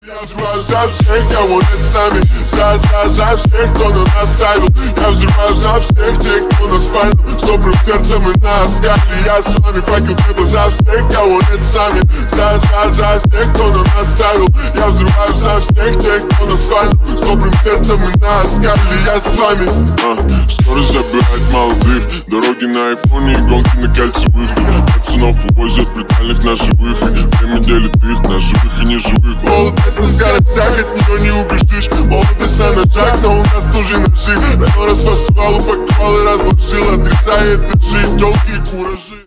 Я взрываю за всех, кого нет с нами. За всех, кто на нас ставил. Я взрываю за всех тех, кто нас файнил. С добрым сердцем и на скале. Я с вами факел неба за всех, кого нет с нами. За всех, кто на нас ставил. Я взрываю за всех тех, кто нас файнил. С добрым сердцем и на скале. Я с вами. Скорость забирает молодых. Дороги на айфоне и гонки на кольцевых. Пацанов увозят в летальных на живых. Время делит их на живых и неживых. Молодость на скоростях, от нее не убежишь. Молодость на ножах, но у нас тоже ножи. Давно распасывал, упаковал и разложил. Отрицает дыши, тёлки и куражи.